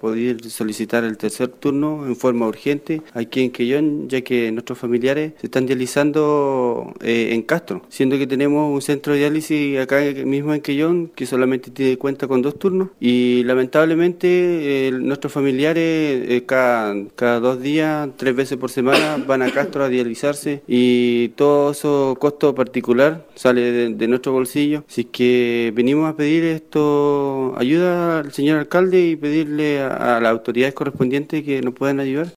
poder solicitar el tercer turno en forma urgente aquí en Quellón, ya que nuestros familiares se están dializando en Castro, siendo que tenemos un centro de diálisis acá mismo en Quellón que solamente tiene cuenta con 2 turnos y lamentablemente nuestros familiares cada 2 días, 3 veces por semana van a Castro a dializarse y todo eso costo particular sale de nuestro bolsillo. Así que venimos a pedir ayuda al señor alcalde y pedirle a las autoridades correspondientes que nos puedan ayudar.